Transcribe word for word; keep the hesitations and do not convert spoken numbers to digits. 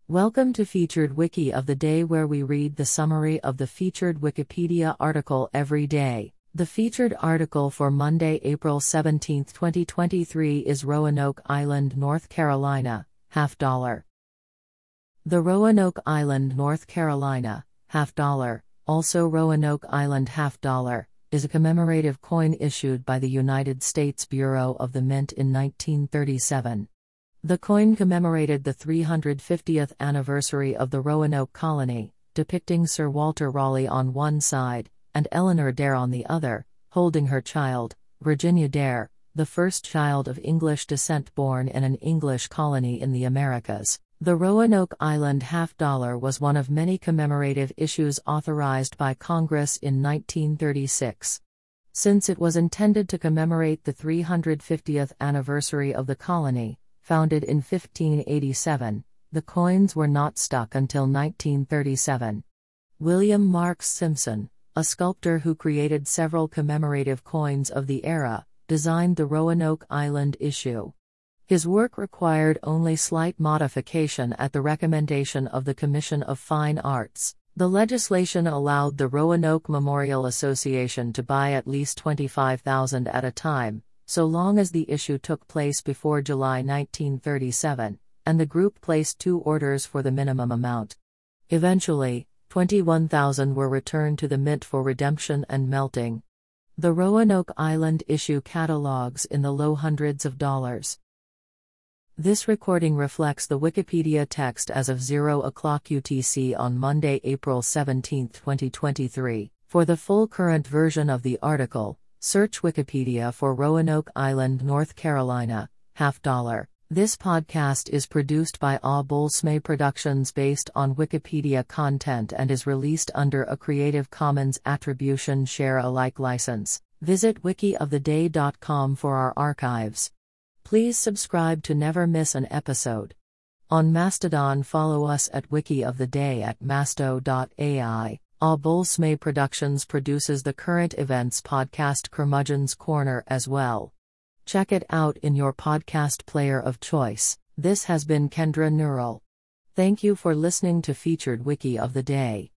Welcome to Featured Wiki of the Day, where we read the summary of the featured Wikipedia article every day. The featured article for Monday, April seventeenth, twenty twenty-three is Roanoke Island, North Carolina, half dollar. The Roanoke Island, North Carolina, half dollar, also Roanoke Island half dollar, is a commemorative coin issued by the United States Bureau of the Mint in nineteen thirty-seven. The coin commemorated the three hundred fiftieth anniversary of the Roanoke colony, depicting Sir Walter Raleigh on one side, and Eleanor Dare on the other, holding her child, Virginia Dare, the first child of English descent born in an English colony in the Americas. The Roanoke Island half dollar was one of many commemorative issues authorized by Congress in nineteen thirty-six. Since it was intended to commemorate the three hundred fiftieth anniversary of the colony, founded in fifteen eighty-seven, the coins were not stuck until nineteen thirty-seven. William Marks Simpson, a sculptor who created several commemorative coins of the era, designed the Roanoke Island issue. His work required only slight modification at the recommendation of the Commission of Fine Arts. The legislation allowed the Roanoke Memorial Association to buy at least twenty-five thousand at a time, so long as the issue took place before July nineteen thirty-seven, and the group placed two orders for the minimum amount. Eventually, twenty-one thousand were returned to the Mint for redemption and melting. The Roanoke Island issue catalogs in the low hundreds of dollars. This recording reflects the Wikipedia text as of zero o'clock U T C on Monday, April seventeenth, twenty twenty-three. For the full current version of the article, search Wikipedia for Roanoke Island, North Carolina, half dollar. This podcast is produced by A Bolsme Productions based on Wikipedia content and is released under a Creative Commons Attribution Share Alike license. Visit wiki of the day dot com for our archives. Please subscribe to never miss an episode. On Mastodon, follow us at Wiki of the Day at masto dot A I. A Bolsme Productions produces the current events podcast Curmudgeon's Corner as well. Check it out in your podcast player of choice. This has been Kendra Neural. Thank you for listening to Featured Wiki of the Day.